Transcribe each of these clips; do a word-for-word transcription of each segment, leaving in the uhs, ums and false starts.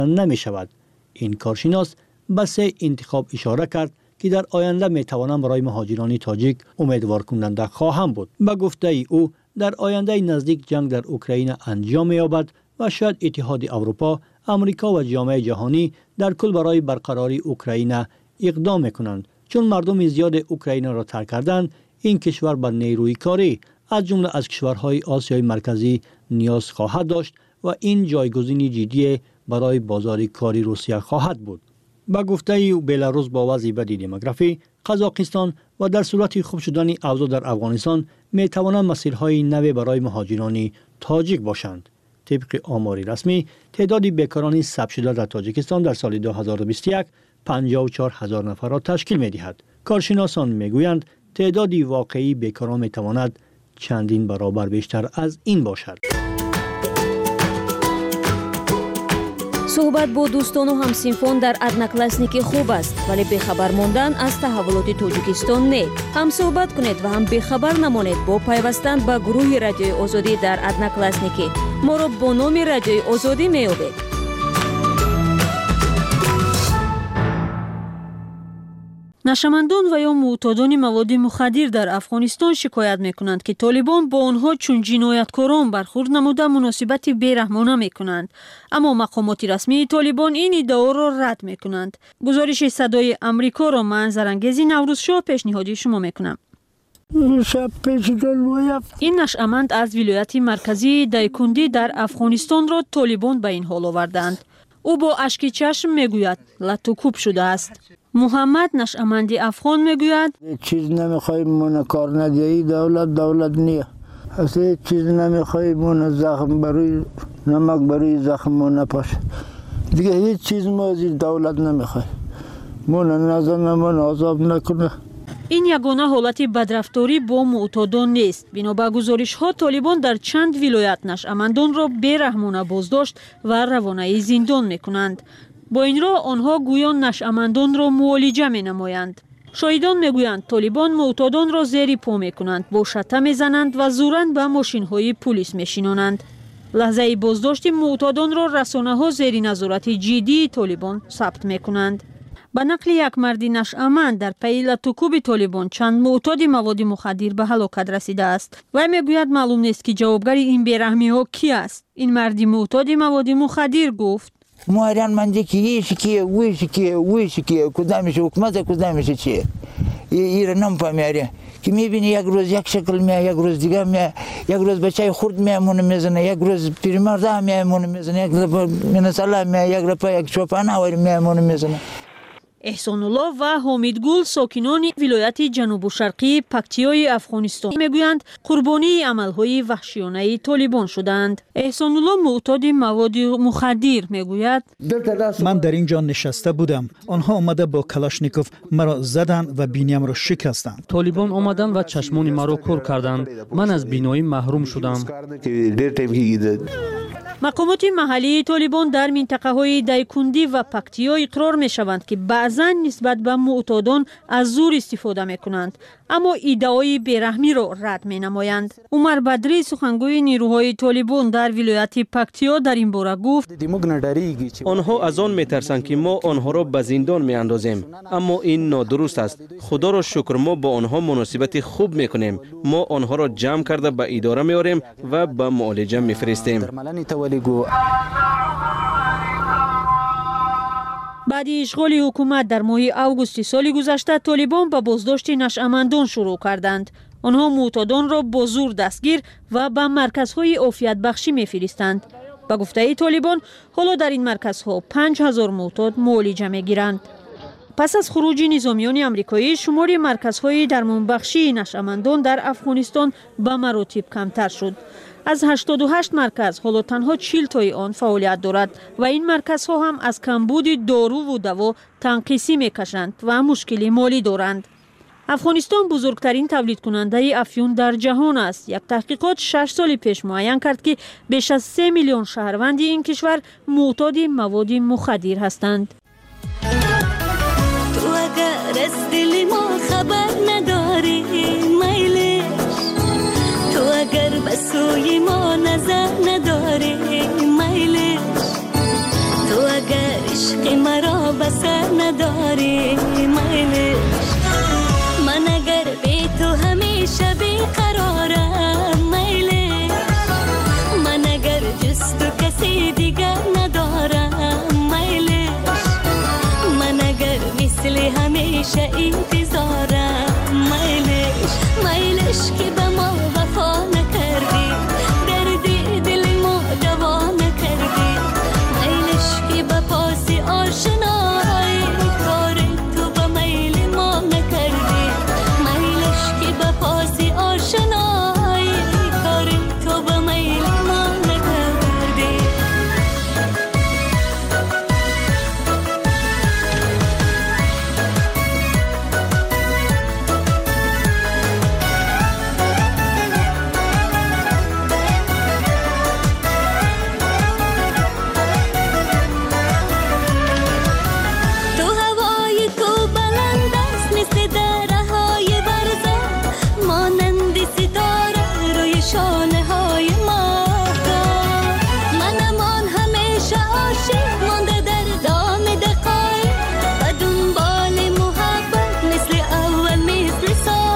نمی شود. این کارشناس به سه انتخاب اشاره کرد که در آینده می توانند برای مهاجران تاجیک امیدوار کننده خواهند بود. به گفته او در آینده نزدیک جنگ در اوکراین انجام می یابد و شاید اتحاد اروپا، امریکا و جامعه جهانی در کل برای برقراری اوکراین اقدام میکنند، چون مردم زیاد اوکراین را ترک کردند. این کشور به نیروی کاری از جمله از کشورهای آسیای مرکزی نیاز خواهد داشت و این جایگزینی جدی برای بازار کاری روسیه خواهد بود. با گفته او بلاروس با وضع بد دموگرافی، قزاقستان و در صورت خوب شدن اوضاع در افغانستان می توانند مسیرهای نو برای مهاجران تاجیک باشند. طبق آمار رسمی تعداد بیکاران ثبت شده در تاجیکستان در سال دو هزار و بیست و یک پنجاه و چهار هزار نفر را تشکیل می دهد. کارشناسان می گویند تعداد واقعی بیکاران می تواند چندین برابر بیشتر از این باشد. صحبت با دوستان و همسینفان در ادناکلاسنیکی خوب است، ولی بخبر ماندن از تحولات تاجیکستان نه. هم صحبت کنید و هم بخبر نمانید با پیوستن به گروه رادیوی آزادی در ادناکلاسنیکی. ما را با نام رادیوی آزادی میابید. نشمندان و یا معتادان مواد مخدر در افغانستان شکایت میکنند که طالبان با آنها چون جنایتکاران برخورد نموده مناسبت بیرحمانه میکنند، اما مقامات رسمی طالبان این ادعا را رد میکنند. گزارش صدای امریکا را من زرنگیزی نوروزشاه پیشنهادی شما میکنم. این نشأمند از ولایت مرکزی دایکندی در افغانستان را طالبان به این حال آوردند. او با اشک چشم میگوید لطوکوب شده است. محمد نشأمندی افغان میگوید چیز نمیخوای مون کار ندهی دولت دولت نیه، اصلا چیز نمیخوای مون زخم بروی نمک بروی زخم مون نپاش، دیگه هیچ چیز ما از دولت نمیخوای، مون نزنه مون عذاب نکنه. این یگانه حالت بدرفتاری با معتادان نیست. بنا به گزارش‌ها طالبان در چند ولایت نشأمندان را بیرحمانه بازداشت و روانه زندان میکنند. با این راه آنها گویان نشأمندان را معالجه می‌نمایند. شاهدان میگویند طالبان معتادان را زیر پا میکنند، با شته میزنند و زوراً به ماشین‌های پلیس میشینانند. لحظه بازداشت معتادان را رسانه‌ها زیر نظارت جدی طالبان ثبت میکنند. به نقل یک مرد نشأمند در پی لطوکوب طالبان چند معتاد مواد مخدر به هلاکت رسیده است. و میگوید معلوم نیست که جوابگر این بیرحمی‌ها کی است. این مرد معتاد مواد مخدر گفت مهران منده که یه کیه ویش کیه ویش کیه کدامش حکومت کدامش چیه ایره نمی‌فهمیه که می‌بینی یک روز یک شکل میاد، یک روز دیگه میاد، یک روز بچه خرد میامونه میزنه، یک روز پیرمرد میامونه میزنه، یک روز منسلا میاد، یک روز یک چوپان آور میامونه میزنه. احسان الله و حامد گل ساکنان ولایت جنوب شرقی پکتیای افغانستان میگویند قربانی عملهای وحشیانه طالبان شدند. احسان الله معتاد مواد مخدر میگوید من در اینجا نشسته بودم، آنها آمده با کلاشنیکوف مرا زدند و بینیم را شکستند. طالبان آمدند و چشمان مرا کور کردند، من از بینایی محروم شدم. مقامات محلی طالبان در منطقه های دایکندی و پکتیا اقرار می شوند که بعضا نسبت به معتادان از زور استفاده می کنند، اما ادعای بیرحمی را رد می نمایند. عمر بدری سخنگوی نیروهای طالبان در ولایت پکتیا در این باره گفت آنها از آن می ترسند که ما آنها را به زندان می اندازیم، اما این نادرست است. خدا را شکر ما با آنها مناسبت خوب می کنیم. ما آنها را جمع کرده به اداره می آوریم و به معالجه می فرستیم. بعد اشغال حکومت در ماه اوگوست سال گذشته طالبان به بازداشت نشأمندان شروع کردند. آنها معتادان را با زور دستگیر و به مرکزهای عافیت بخشی می‌فرستند. به گفته طالبان حالا در این مرکزها پنج هزار معتاد معالجه می‌گیرند. پس از خروج نظامیان آمریکایی شمار مرکزهای درمان بخشی نشأمندان در افغانستان به مراتب کمتر شد. از هشتاد و هشت مرکز حالا تنها چهل تای آن فعالیت دارد و این مرکزها هم از کمبود دارو و دوا تنقیصی میکشند و مشکلی مالی دارند. افغانستان بزرگترین تولید کننده افیون در جهان است. یک تحقیقات شش سال پیش معین کرد که بیش از سه میلیون شهروند این کشور معتاد مواد مخدر هستند. تو اگر از دل ما خبر نداری میلش، تو اگر به سوی ما نظر نداری میلش، تو اگر بسر نداری میلش من اگر بی تو همیشه بیقرارم میلش من اگر جز تو کسی دیگر ندارم میلش من اگر مثل همیشه انتظارم میلش میلش که به ما وفا نکردی دردی دل ما دوا نکردی میلش که به پاس آشنایی کار تو به میل ما نکردی میلش که به پاس آشنایی کار تو به میل ما نکردی تو هوای تو بلند است مثل دره های برزه مانند ستاره روی شانه های ماهتاب من امان همیشه عاشق مانده در دام دقایق و دنبال محبت مثل اول مثل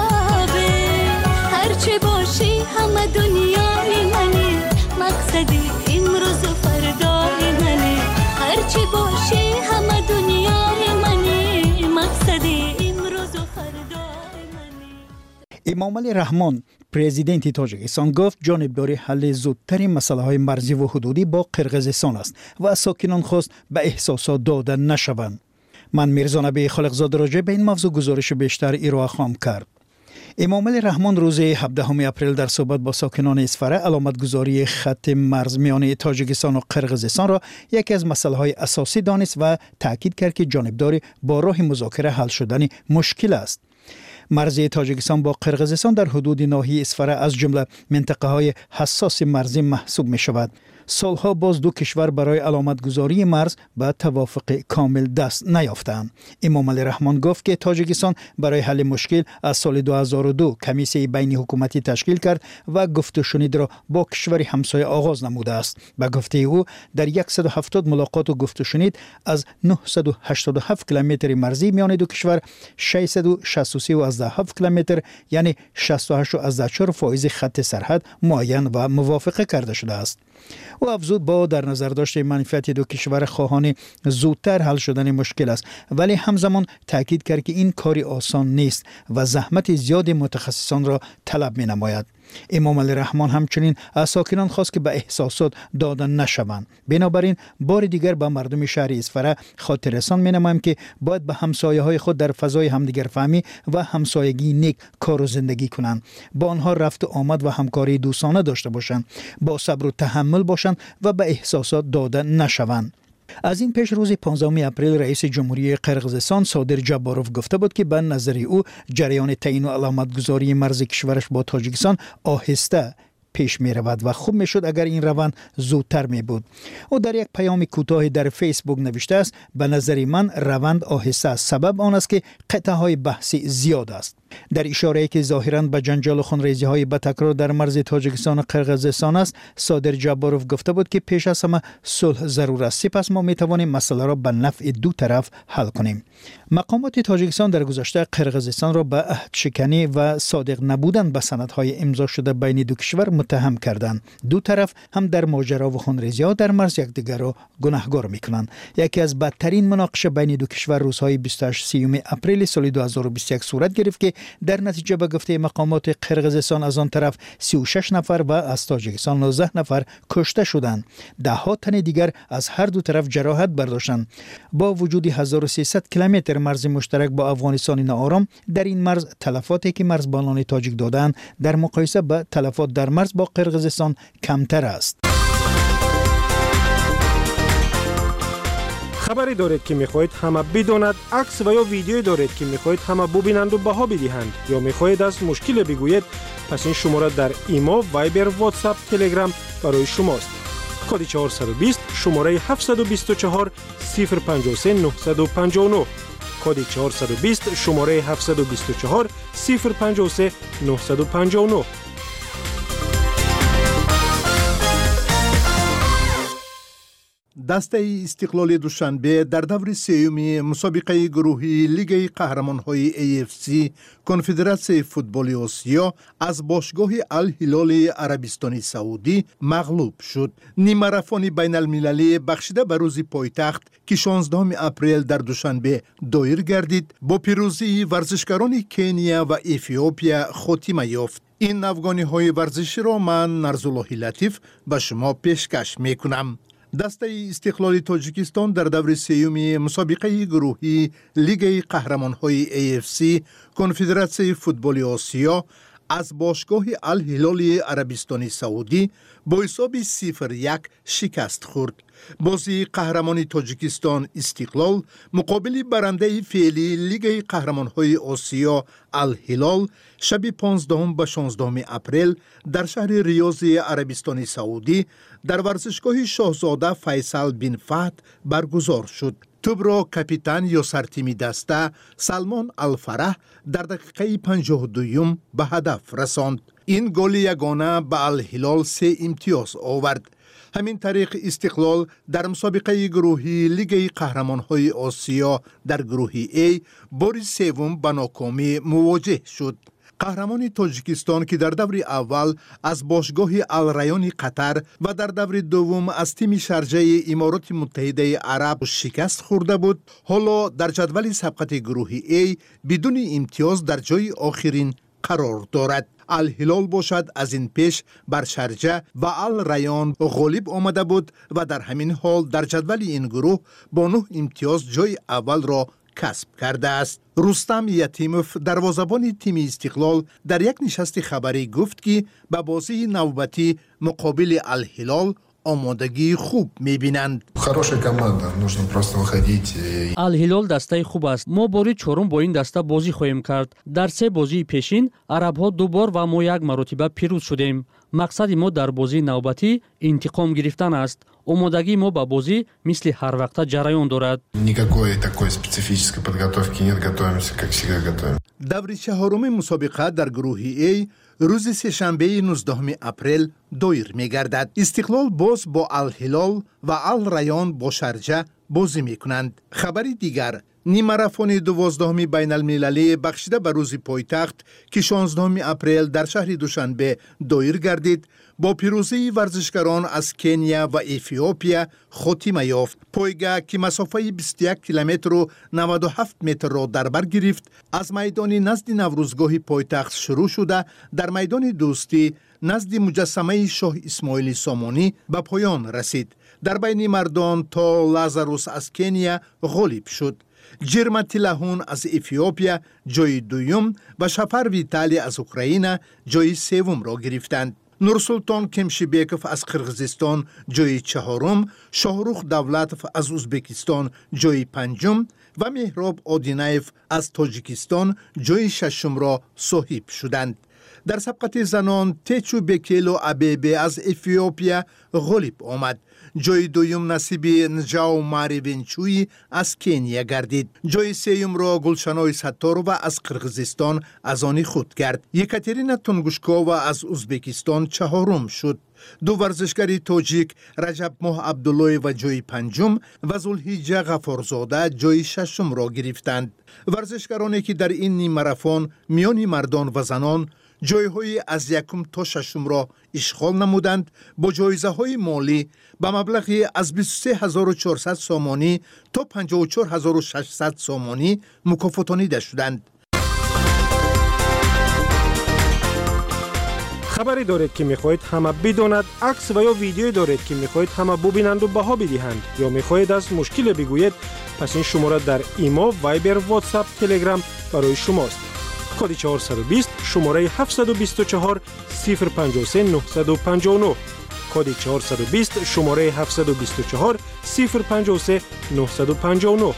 سابق هرچه باشی همه دنیای منی مقصدی امروز و فردای منی هرچه باشی همه دنیای منی مقصدی امروز و فردای منی. امامعلی رحمان پرزیدنت تاجیکستان گفت جانبداری حل زودترین مسئله های مرزی و حدودی با قرقیزستان است و از ساکنان خواست به احساسات داده نشوند. من میرزا نبی خالقزاده راجع به این موضوع گزارش بیشتر ارائه خواهم کرد. امامعلی رحمان روز هفدهم اپریل در صحبت با ساکنان اسفره علامتگذاری خط مرز میان تاجیکستان و قرقیزستان را یکی از مسائل اساسی دانست و تاکید کرد که جانبداری با راه مذاکره حل شدن مشکل است. مرز تاجیکستان با قرقیزستان در حدود ناحیه اسفره از جمله منطقه های حساس مرزی محسوب می شود. سالها باز دو کشور برای علامتگذاری مرز به توافق کامل دست نیافتند. امامعلی رحمان گفت که تاجیکستان برای حل مشکل از سال دو هزار و دو کمیسیون بین حکومتی تشکیل کرد و گفت و شنید را با کشور همسایه آغاز نموده است. به گفته او در صد و هفتاد ملاقات و گفت و شنید از نهصد و هشتاد و هفت کیلومتر مرزی میان دو کشور ششصد و شصت و سه و هفت کیلومتر یعنی شصت و هشت و چهار فایز خط سرحد معین و موافقه کرده شده است. او افزود با در نظر داشته منفعت دو کشور خواهان زودتر حل شدن مشکل است، ولی همزمان تاکید کرد که این کاری آسان نیست و زحمت زیاد متخصصان را طلب می نماید. امامعلی رحمان همچنین از ساکنان خواست که به احساسات داده نشوند. بنابراین بار دیگر به مردم شهر اسفره خاطر رسان می نمایم که باید به همسایه های خود در فضای همدیگر فهمی و همسایگی نیک کار و زندگی کنند. با آنها رفت و آمد و همکاری دوستانه داشته باشند، با صبر و تحمل باشند و به احساسات داده نشوند. از این پیش روز پانزدهم اپریل رئیس جمهوری قرقیزستان صادر جباروف گفته بود که به نظر او جریان تعیین و علامتگذاری مرز کشورش با تاجیکستان آهسته پیش می رود و خوب می شد اگر این روند زودتر می بود. او در یک پیام کوتاه در فیسبوک نوشته است: به نظر من روند آهسته است، سبب آن است که قطعه های بحثی زیاد است. در اشاره‌ای که ظاهراً به جنجال و خونریزی های بتکرار در مرز تاجیکستان و قرقیزستان است، صادر جباروف گفته بود که پیش از همه صلح ضرور است، سپس ما می توانیم مسئله را به نفع دو طرف حل کنیم. مقامات تاجیکستان در گذشته قرقیزستان را به عهد شکنی و صادق نبودن به سندهای امضا شده بین دو کشور متهم کردند. دو طرف هم در ماجرا و خونریزی‌ها در مرز یکدیگر را گناهکار می‌کنند. یکی از بدترین مناقشه بین دو کشور روزهای بیست و هشت اپریل سال دو هزار و بیست و یک صورت گرفت که در نتیجه به گفته مقامات قرقیزستان از آن طرف سی و شش نفر و از تاجیکستان نوزده نفر کشته شدند. ده ها تن دیگر از هر دو طرف جراحت برداشتند. با وجود هزار و سیصد کیلومتر مرز مشترک با افغانستان ناآرام، در این مرز تلفاتی که مرزبانان تاجیک دادند در مقایسه با تلفات در مرز با قرقیزستان کمتر است. خبری دارید که میخواهید همه بداند، عکس و یا ویدیویی دارید که میخواهید همه ببینند و بها بدهند، یا میخواهید از مشکل بگویید، پس این شماره در ایما، وایبر، واتساپ، تلگرام برای شماست. کد چهارصد و بیست شماره هفتصد و بیست و چهار صفر پنجاه و سه نهصد و پنجاه و نه. کد چهارصد و بیست شماره هفتصد و بیست و چهار صفر پنجاه و سه نهصد و پنجاه و نه. دسته استقلال دوشنبه در دور سیومی مسابقه گروهی لیگ قهرمان‌های ای اف سی کنفدراسیون فوتبال آسیا از باشگاه الهلال عربستان سعودی مغلوب شد. نیمه‌رفانی بین المللی بخشیده به روز پایتخت که شانزدهم اپریل در دوشنبه دایر گردید با پیروزی ورزشکاران کنیا و اتیوپیا خاتمه یافت. این افغانی ورزشی را من نرزالله لطیف به شما پیشکش میکنم. دسته استقلال تاجیکستان در دور سیومی مسابقه گروهی لیگ قهرمان‌های ای اف سی کنفدراسیون فوتبال آسیا از باشگاه الهلال عربستان سعودی با حساب صفر یک شکست خورد. بازی قهرمانی تاجیکستان استقلال مقابل برنده فعلی لیگ قهرمان‌های آسیا الهلال شب پانزدهم به شانزدهم اپریل در شهر ریاض عربستان سعودی در ورزشگاه شاهزاده فیصل بن فهد برگزار شد. توپ را کاپیتان یا سرتیمی دسته سلمان الفرح در دقیقه پنجاه و دوم به هدف رساند. این گل یگانه به الهلال سه امتیاز آورد. همین طریق استقلال در مسابقه گروهی لیگ قهرمان‌های آسیا در گروه ای بار سوم به ناکامی مواجه شد. قهرمان تاجیکستان که در دور اول از باشگاه الریان قطر و در دور دوم از تیم شارجه امارات متحده عرب شکست خورده بود، حالا در جدول سبقت گروه ای بدون امتیاز در جای آخرین قرار دارد. الهلال باشد از این پیش بر شارجه و الریان غالب آمده بود و در همین حال در جدول این گروه با نه امتیاز جای اول را کسب کرده است. رستم یتیموف دروازه‌بان تیم استقلال در یک نشست خبری گفت که به بازی نوبتی مقابل الهلال آمادگی خوب می‌بینند. Хорошая команда, нужно просто выходить. الهلال دسته خوب است. ما باری چهارم با این دسته بازی خواهیم کرد. در سه بازی پیشین عرب‌ها دو بار و ما یک مرتبه پیروز شدیم. مقصد ما در بازی نوبتی انتقام گرفتن است. آمادگی ما با بازی مثل هر وقت جریان دارد. Никакой такой специфической подготовки нет, готовимся как всегда готовим. دور چهارم مسابقه در گروه ای روز سه‌شنبه نوزدهم اپریل دایر می‌گردد. استقلال باز با الهلال و الریان با شارجه بازی می‌کنند. خبری دیگر، نیمه‌رفانی دوازدهم بین المللی بخشیده به روز پایتخت که شانزدهم اپریل در شهر دوشنبه دایر گردید با پیروزی ورزشکاران از کنیا و اتیوپیا خاتمه یافت. پایگاه که مسافه بیست و یک کیلومتر و نود و هفت متر را در بر گرفت از میدان نزد نوروزگاه پایتخت شروع شده در میدان دوستی نزد مجسمه شاه اسماعیل سامانی به پایان رسید. در بین مردان تا لازاروس از کنیا غالب شد. جرمتی لهون از اتیوپیا جای دوم و شفر ویتالی از اوکراین جای سوم را گرفتند. نورسلطان کمشیبیکوف از قرغیزستان جای چهارم، شاهروخ دولتوف از ازبکستان جای پنجم و مهراب آدینایف از تاجیکستان جای ششم را صاحب شدند. در سبقت زنان تیچو بکیلو ابیبی از اتیوپیا غالب آمد. جای دویم نصیب نجاو ماری ونچوی از کنیا گردید. جای سیوم را گلشنای ستارова از قرغیزستان از آن خود کرد. یکاترینا تونگوشکووا از ازبکستان چهارم شد. دو ورزشکاری تاجیک رجب ماه عبدالله و جای پنجم و ذوالحجه غفارزاده جای ششم را گرفتند. ورزشکارانی که در این نیمه‌رفان میان مردان و زنان جایهای از یکم تا ششم را اشغال نمودند با جایزه های مالی به مبلغی از بیست و سه هزار و چهارصد سامانی تا پنجاه و چهار هزار و ششصد سامانی مکافاتانیده شدند. خبری دارید که میخواهید همه بداند، عکس و یا ویدیویی دارید که میخواهید همه ببینند و بها بدهند یا میخواهید از مشکل بگویید، پس این شماره در ایما، وایبر، واتساپ، تلگرام برای شماست. کد چهارصد و بیست شماره هفتصد و بیست و چهار صفر پنجاه و سه نهصد و پنجاه و نه. کد چهارصد و بیست شماره هفتصد و بیست و چهار صفر پنجاه و سه نهصد و پنجاه و نه.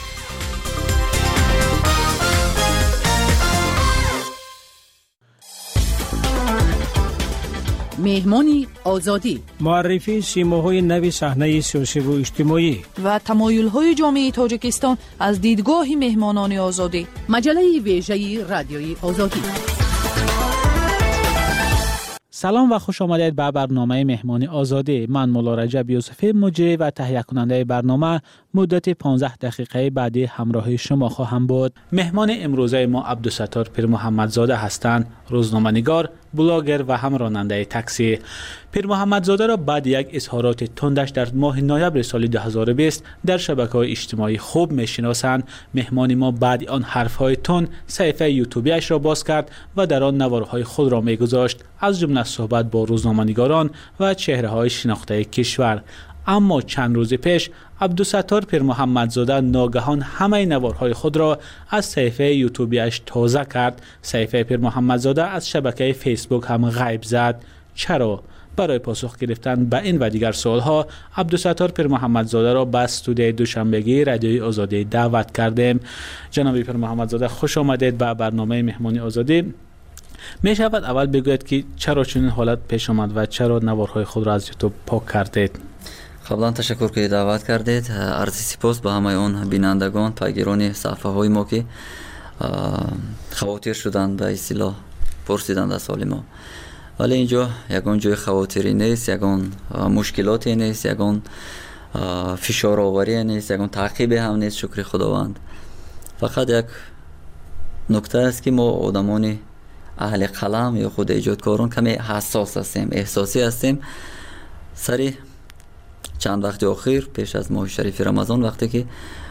مهمانی آزادی، معرفی سیماهای نو صحنه سیاسی و اجتماعی و تمایل‌های جامعه تاجیکستان از دیدگاه مهمانان آزادی. مجله ویژه رادیوی آزادی. سلام و خوش آمدید به برنامه مهمانی آزادی. من مولا رجب یوسفی مجری و تهیه کننده برنامه مدت پانزده دقیقه بعدی همراه شما خواهم بود. مهمان امروزه ما عبدالستار پیر محمدزاده هستند، روزنامه‌نگار، بلاگر و هم راننده تاکسی. پیر محمدزاده را بعد یک اظهارات تندش در ماه نوامبر سال دو هزار و بیست در شبکه‌های اجتماعی خوب می‌شناسند. مهمان ما بعد آن حرف‌های تند صفحه یوتیوبیش را باز کرد و در آن نوارهای خود را می‌گذاشت، از جمله صحبت با روزنامه‌نگاران و چهره‌های شناخته کشور. اما چند روز پیش عبدالستار پیر محمدزاده ناگهان همه نوارهای خود را از صفحه یوتیوبیش تازه کرد. صفحه پیر محمدزاده از شبکه فیسبوک هم غیب زد. چرا؟ برای پاسخ گرفتن به این و دیگر سوالها عبدالستار پیر محمدزاده را به استودیوی دوشنبگی رادیوی آزادی دعوت کردیم. جناب پیر محمدزاده خوش آمدید به برنامه مهمانی آزادی. می شود اول بگوید که چرا چنین حالت پیش آمد و چرا نوارهای خود را از یوتیوب پاک کردید؟ قبلا تشکر که دعوت کردید. عرض سپاس به همه اون بینندگان، پیگیران صفحه های ما که خواطر شدند به اصطلاح پرسیدند از حال ما. ولی اینجا یگان جای خواطری نیست، یگان مشکلاتی نیست، یگان فشار آوری نیست، یگان تعقیب هم نیست، شکر خداوند. فقط یک نکته است که ما آدمان اهل قلم یا خود ایجادکاران کمی حساس هستیم، احساسی هستیم. سری چند وقت اخیر پیش از ماه شریف رمضان وقتی که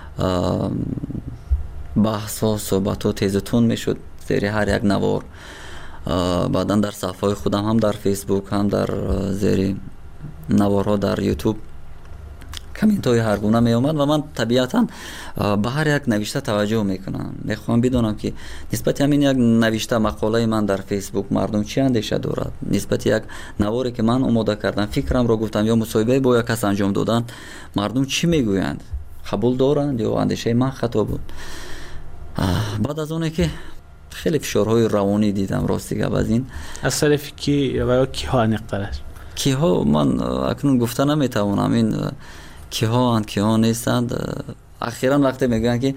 بحث ها صحبت ها تیزتون می شد زیر هر یک نوار، بعدا در صفحه های خودم هم در فیسبوک هم در زیر نوارها در یوتیوب کامنت های هر گونه می آمد و من طبیعتا به هر یک نوشته توجه می کنم. می خواهم بدونم که نسبت همین یک نوشته مقاله من در فیسبوک مردم چی اندیشه دارد، نسبت یک نواری که من آماده کردم فکرم را گفتم یا مصاحبه با یک کس انجام دادن مردم چی میگویند، قبول دارند یا اندیشه من خطا بود. بعد از اونه که خیلی فشارهای روانی دیدم راستی گپ از این از طرف کی و کی ها نقطه‌اش کی ها من اکنون گفته نمیتوانم این کی ها اند کی ها نیستند. اخیراً وقتی میگن که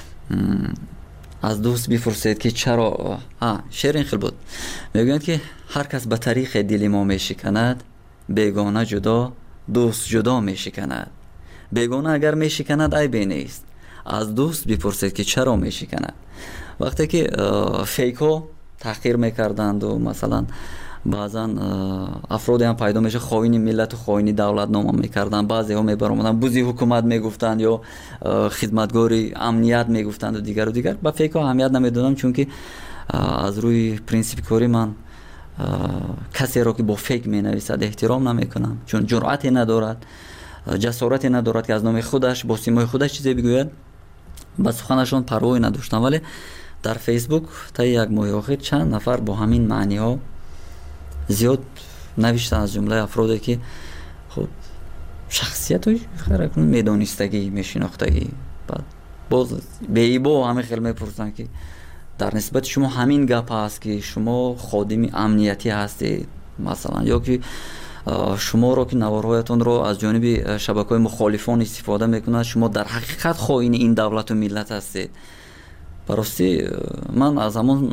از دوست بپرسید که چرا ها شیرین خیلی بود، میگن که هر کس به طریق دل ما میشکند، بیگانه جدا دوست جدا میشکند. بیگانه اگر میشکند عیبی نیست، از دوست بپرسید که چرا میشکند. وقتی که فیک ها تحقیر میکردند و مثلا بعضا افرادی هم پیدا میشه خائن ملت و خائن دولت نام میکردن، بعضی ها میبرامدن بوزی حکومت میگفتند یا خدمتگاری امنیت میگفتند و دیگر و دیگر. با فیک ها اهمیت نمیدادم چون که از روی پرینسیپ کاری من کسی را که با فیک مینویسد احترام نمیکنم، چون جرأتی ندارد، جسارتی ندارد که از نام خودش با سیمای خودش چیزی بگوید. با سخنشان پروایی نداشتم. ولی در فیسبوک تا یک ماه اخیر چند نفر با همین معنی ها زیاد نوشتن، از جمله افرادی که خب شخصیت های خیلی میدانستگی میشناختگی. بعد باز به ایبا همه خیلی میپرسن که در نسبت شما همین گپ هست که شما خادم امنیتی هستید مثلا، یا که شما رو که نوارهایتون رو از جانب شبکه‌های مخالفان استفاده میکنند، شما در حقیقت خائن این دولت و ملت هستید. براستی من از همون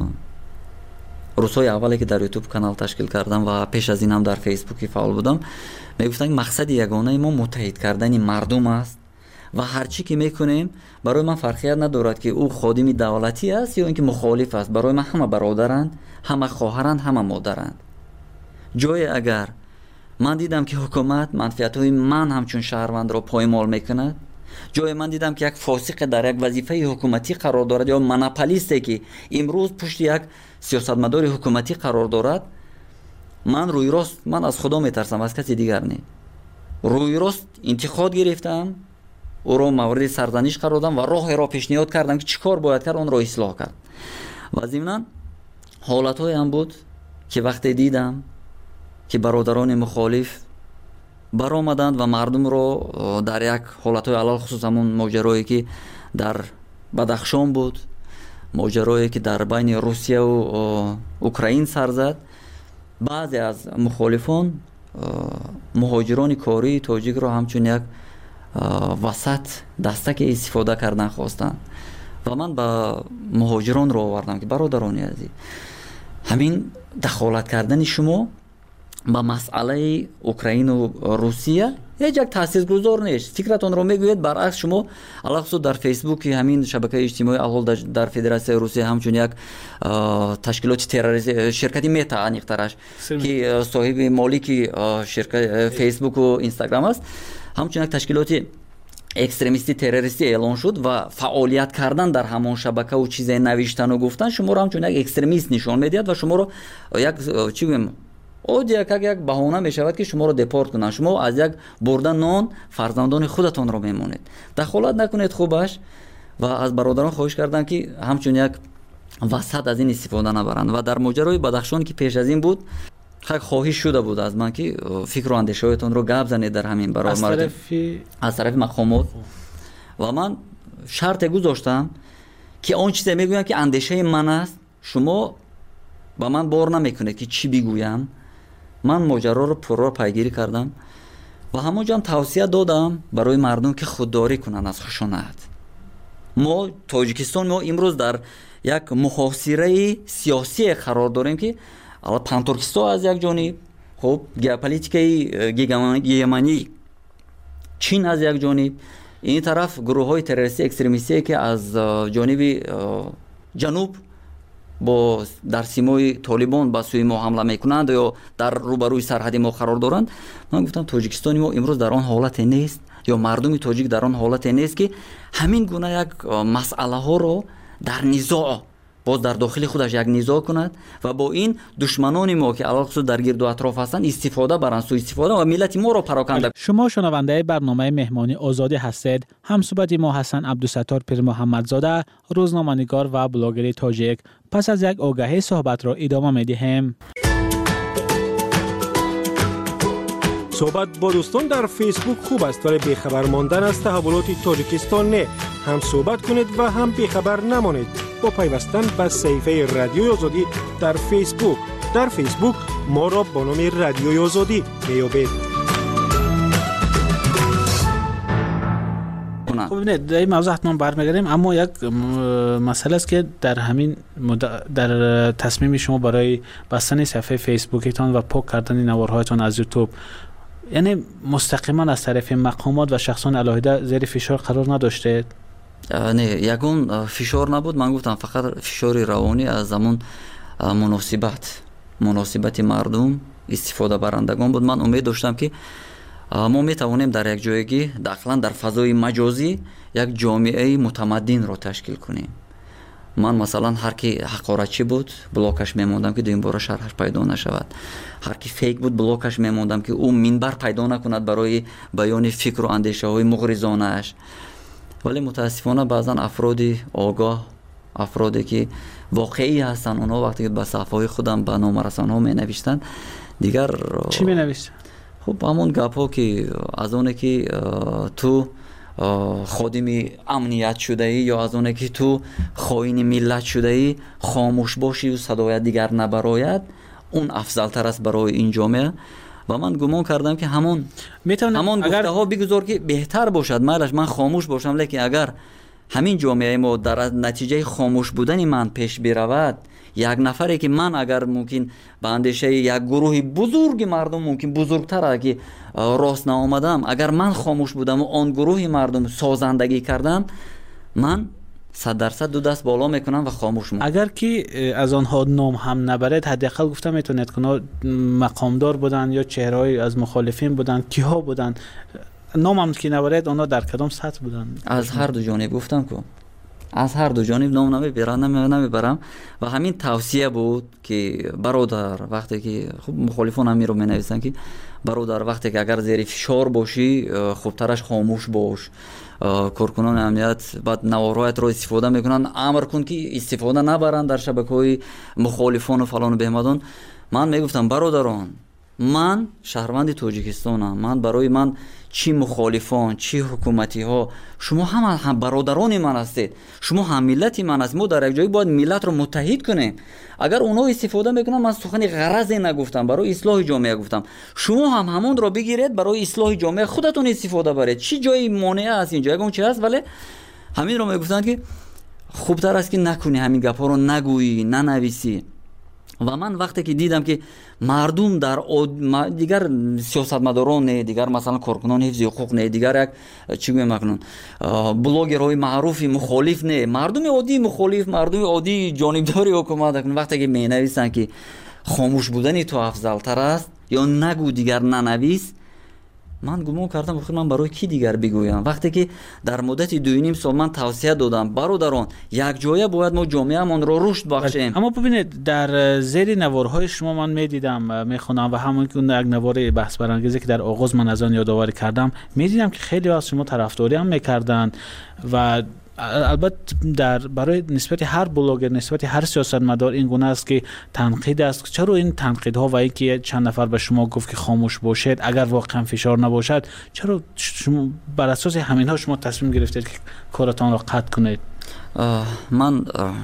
روزهای اولی که در یوتیوب کانال تشکیل کردم و پیش از این هم در فیسبوک فعال بودم میگفتن مقصد یگانه ما متحد کردن مردم است و هرچی که میکنیم برای من فرقیت ندارد که او خادم دولتی است یا اینکه مخالف است. برای من همه برادرند، همه خواهرند، همه مادرند. جای اگر من دیدم که حکومت منفعت‌های من همچون شهروند را پایمال میکند، جای من دیدم که یک فاسق در یک وظیفه حکومتی قرار دارد یا مونوپولیستی که امروز پشت یک سیاستمدار حکومتی قرار دارد، من روی راست من از خدا میترسم، از کسی دیگر نه. روی راست انتقاد گرفتم، او را مورد سرزنش قرار دادم و راه را پیشنهاد کردم که چیکار باید کرد آن را اصلاح کرد. و ضمناً حالت‌های هم بود که وقتی دیدم که برادران مخالف برآمدند و مردم رو در یک حالت‌های علل خصوص همون ماجرایی که در بدخشان بود، ماجرایی که در بین روسیه و اوکراین سر زد، بعضی از مخالفان مهاجران کاری تاجیک رو همچون یک وسط دستک استفاده کردن خواستن و من با مهاجران رو آوردم که برادران عزیز همین دخالت کردن شما با مسئله اوکراین و روسیه هیچ یک تاثیرگذار نیست. فکرتون رو میگوید برعکس شما علاوه در فیسبوک همین شبکه اجتماعی اول در فدراسیون روسیه همچون یک تشکیلات تروریستی شرکتی متا انیقترش که صاحب مالک شرکت فیسبوک و اینستاگرام است، همچون یک تشکیلات اکستریمیستی تروریستی اعلان شد و فعالیت کردن در همان شبکه و چیزای نوشتن و گفتن شما رو همچون یک اکستریمیست نشان میدهد و شما رو یک چی بگم او یک یک بهانه می شود که شما رو دپورت کنند. شما از یک بردن نان فرزندان خودتان رو میمونید. دخالت نکنید خوبش و از برادران خواهش کردم که همچون یک وسط از این استفاده نبرند. و در ماجرای بدخشان که پیش از این بود خیلی خواهش شده بود از من که فکر و اندیشه‌هایتان رو گپ زنید در همین برای از طرف از طرف مقامات و من شرط گذاشتم که اون چیزی میگویم که اندیشه من است شما با من بار نمیکنید که چی بگویم. من ماجرا رو پرو پیگیری کردم و همونجا هم توصیه دادم برای مردم که خودداری کنن از خشونت. ما تاجیکستان ما امروز در یک محاصره سیاسی قرار داریم که الان پانتورکستان از یک جانب، خب ژئوپلیتیکای گیگمانی چین از یک جانب، این طرف گروه های تروریستی اکستریمیستی که از جانب جنوب با در سیمای طالبان با سوی ما حمله میکنند یا در روبروی سرحد ما قرار دارند. من گفتم تاجیکستان ما امروز در آن حالت نیست یا مردم تاجیک در آن حالت نیست که همین گونه یک مسئله ها رو در نزاع باز در داخل خودش یک نزاع کند و با این دشمنان ما که علاوه در گرد و اطراف هستند استفاده برند، سوء استفاده و ملت ما را پراکنده. شما شنونده برنامه مهمانی آزادی هستید. همصحبت ما حسن عبدالستار پیر محمدزاده، روزنامه‌نگار و بلاگر تاجیک. پس از یک آگهی صحبت را ادامه می‌دهیم. صحبت با دوستان در فیسبوک خوب است ولی بیخبر ماندن از تحولات تاجیکستان نه. هم صحبت کنید و هم بیخبر نمانید با پیوستن به صفحه رادیوی آزادی در فیسبوک. در فیسبوک ما را با نام رادیوی آزادی میابید. خب نه در این موضوع حتما برمیگردیم، اما یک مسئله است که در همین در تصمیم شما برای بستن صفحه فیسبوکتان و پاک کردن نوارهایتان از یوتیوب، یعنی مستقیما از طرف مقامات و شخصان علاهده زیر فشار قرار نداشته؟ نه، یگون فشار نبود. من گفتم فقط فشار روانی از همون مناسبت مناسبت مردم استفاده برندگان بود. من امید داشتم که ما میتوانیم در یک جایگی داخلا در فضای مجازی یک جامعه متمدن را تشکیل کنیم. من مثلا هر کی حقارتچی بود بلاکش میموندم که دویم بار شرحش پیدا نشود. هر کی فیک بود بلاکش میموندم که او منبر پیدا نکند برای بیان فکر و اندیشه های مغرضانه اش. ولی متاسفانه بعضا افرادی آگاه، افرادی که واقعی هستن، اونها وقتی که به صفحه خودم به نام رسانه‌ها می نوشتن دیگر چی می نوشتن؟ خب همون گپ ها که از اونه که تو خادم امنیت شده ای یا از اونه که تو خائن ملت شده ای خاموش باشی و صدایت دیگر نبراید، اون افضل تر است برای این جامعه. و من گمان کردم که همون همون گفته ها بگذار که بهتر باشد، مالش من خاموش باشم، لیکن اگر همین جامعه ما در نتیجه خاموش بودن من پیش برود، یک نفری که من اگر ممکن به اندیشه یک گروه بزرگ مردم ممکن بزرگتر اگه راست نآمدم، اگر من خاموش بودم و آن گروه مردم سازندگی کردم، من صد درصد دو دست بالا میکنم و خاموش میکنم. اگر که از آنها نام هم نبرد، حداقل گفتم میتونید که مقامدار بودن یا چهره‌ای از مخالفین بودن، کیها بودن، نام هم که نبرد آنها در کدام سطح بودن؟ از هر دو جانب گفتم که از هر دو جانب نام نمیبرم نمیبرم و همین توصیه بود که برادر وقتی که خب مخالفان هم می رو می نویسن که برادر وقتی که اگر زیر فشار باشی خوبترش خاموش باش. کارکنان امنیت بعد نوارهایت رو استفاده میکنن، امر کن که استفاده نبرن در شبکه‌های مخالفان و فلان و بهمدان. من میگفتم برادران، من شهروند تاجیکستانم، من برای من چی مخالفان چی حکومتی ها، شما هم هم برادران من هستید، شما هم ملت من هستید. ما در یک جایی باید ملت رو متحد کنیم. اگر اونها استفاده میکنن، من سخن غرضی نگفتم، برای اصلاح جامعه گفتم، شما هم همون رو بگیرید برای اصلاح جامعه خودتون استفاده برید. چی جایی مانع است اینجا اون چی هست؟ ولی همین رو میگفتن که خوبتر است که نکنی، همین گپا رو نگویی، ننویسی. و من وقتی که دیدم که مردم در اود... دیگر سیاستمداران نه، دیگر مثلا کارکنان حفظ حقوق نه، دیگر یک چی گویم مکنون بلاگرهای معروف مخالف نه، مردم عادی مخالف، مردم عادی جانبداری حکومت کنن. وقتی که می نویسن که خاموش بودن تو افضل تر است یا نگو دیگر ننویس، من گمان کردم بخیر من برای کی دیگر بگویم. وقتی که در مدت دو و نیم سال من توصیه دادم برادران یک جایه باید ما جامعه‌مان رو رشد بخشیم. اما ببینید در زیر نوارهای شما من میدیدم میخونم و همون که یک نوار بحث برانگیزی که در آغاز من از آن یادآوری کردم میدیدم که خیلی از شما طرفداری هم میکردن و البته در برای نسبت هر بلاگر نسبت هر سیاستمدار این گونه است که تنقید است. چرا این تنقیدها و اینکه چند نفر به شما گفت که خاموش باشید اگر واقعا فشار نباشد، چرا شما بر اساس همینها شما تصمیم گرفتید که کارتان را قطع کنید؟ من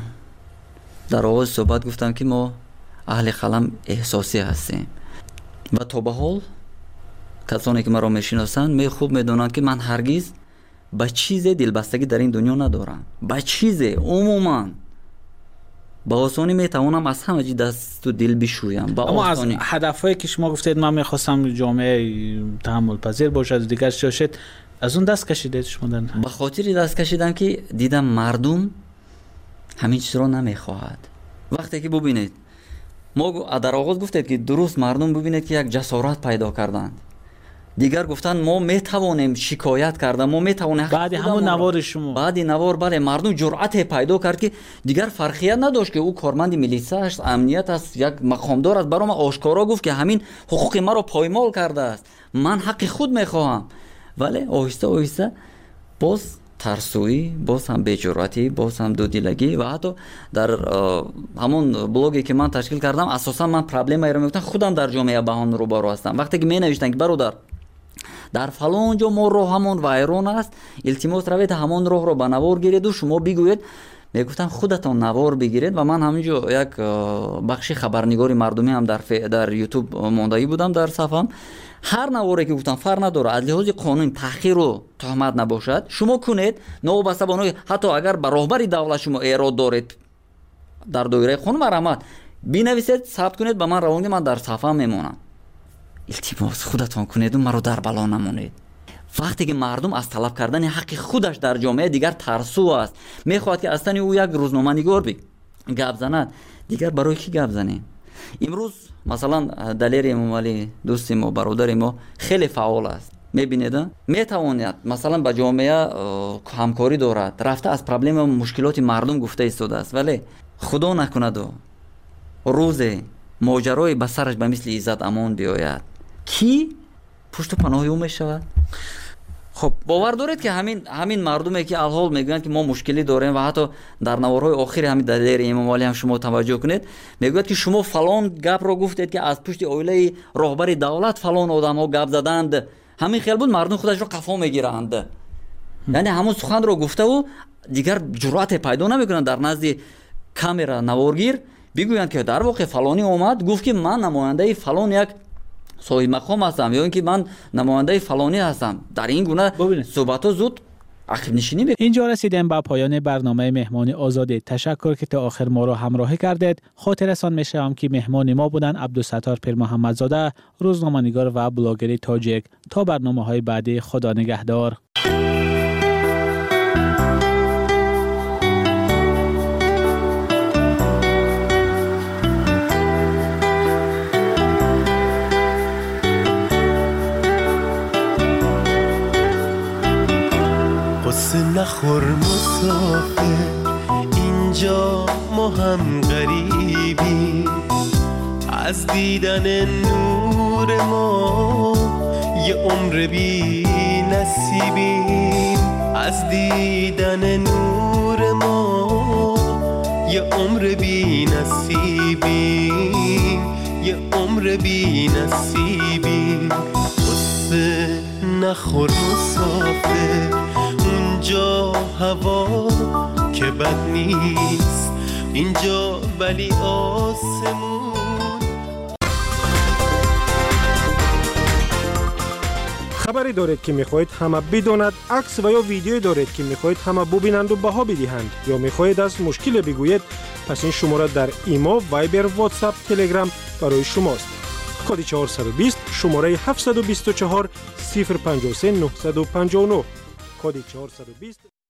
در آغاز صحبت گفتم که ما اهل قلم احساسی هستیم و تا به حال کسانی که مرا میشناسند می خوب میدونند که من هرگز با چیز دلبستگی در این دنیا ندارم. با چیز عموما با آسانی میتوانم از همه چیز دست و دل بشویم. با اما آسانی. از هدفهایی که شما گفتید من میخواستم جامعه تحمل پذیر باشد دیگر شاشد، از اون دست کشیدید شما؟ در به خاطر دست کشیدم که دیدم مردم همین چیز را نمیخواهد. وقتی که ببینید ما در آغاز گفتید که درست مردم ببینید که یک جسارت پیدا کردند، دیگر گفتن ما میتوانیم شکایت کردن، ما میتوانیم بعد همون نوار شما بعد نوار بله مردم جرأت پیدا کرد که دیگر فرقیت نداشت که او کارمند میلیسا است، امنیت است، یک مقامدار است، برام آشکارا گفت که همین حقوق ما را پایمال کرده است، من حق خود میخواهم. ولی آهسته آهسته باز ترسویی، باز هم بی‌جرأتی، باز هم دودیلگی و حتی در همون بلوگی که من تشکیل کردم اساسا من پرابلمی رو میگفتم خودم در جامعه بهان رو بارو هستم. وقتی که می نوشتن که برادر در فلان جا ما راه همون وایرون است، التماس روید همون راه رو به نوار گیرید و شما بگویید. میگفتن خودتان نوار بگیرید و من همینجا یک بخشی خبرنگاری مردمی هم در ف... در یوتیوب ماندایی بودم در صفحم. هر نواری که گفتم فرق نداره از لحاظ قانون تحقیر و تهمت نباشد شما کنید، نوبسته بانوی حتی اگر به راهبری دولت شما ایراد دارید در دایره قانون مرامت بنویسید ثبت کنید به من روانگی، من در صفحه میمونم. التماس خودتان کنید و مرا در بلا نمونید. وقتی که مردم از طلب کردن حق خودش در جامعه دیگر ترسو است، میخواد که اصلا او یک روزنامه نگار بی گپ زند، دیگر برای کی گپ زنیم؟ امروز مثلا دلیر امام علی دوست ما برادر ما خیلی فعال است، میبینید میتواند مثلا با جامعه همکاری دارد، رفته از پرابلم و مشکلات مردم گفته ایستاده است، ولی خدا نکند و روز ماجرای به سرش به مثل عزت امان بیاید کی پشت و پناه او میشود؟ خب باور دارید که همین همین مردمی که الحال میگن که ما مشکلی داریم و حتی در نوارهای آخر همین دلیر امام علی هم شما توجه کنید میگوید که شما فلان گپ رو گفتید که از پشت اویله راهبر دولت فلان آدم‌ها گپ زدند، همین خیال بود مردم خودش رو قفا میگیرند. یعنی همون سخن رو گفته و دیگر جرأت پیدا نمیکنن در نزد کامرا نوارگیر بگویند که در واقع فلانی اومد گفت که من نماینده فلان یک صاحب مقام هستم یا اینکه من نماینده فلانی هستم. در این گونه صحبت‌ها زود عقب نشینی می‌کنه. اینجا رسیدیم به پایان برنامه مهمان آزاد. تشکر که تا آخر ما را همراهی کردید. خاطرتان می‌شوم که مهمان ما بودن عبدالستار پیر محمدزاده، روزنامه‌نگار و بلاگر تاجیک. تا برنامه‌های بعدی خدا نگهدار. نخور مسافر اینجا ما هم غریبی، از دیدن نور ما یه عمر بی نصیبیم، از دیدن نور ما یه عمر بی نصیبیم، یه عمر بی نصیبیم. قصه نخور مسافر اینجا هوا که بد نیست، اینجا ولی آسمون. خبری دارید که میخواهید همه بداند، عکس و یا ویدیویی دارید که میخواهید همه ببینند و بها بدهند یا میخواهید از مشکل بگویید، پس این شماره در ایما، وایبر، واتساپ، تلگرام برای شماست. کد چهارصد و بیست شماره هفتصد و بیست و چهار صفر پنجاه و سه نهصد و پنجاه و نه. کد چهارصد و بیست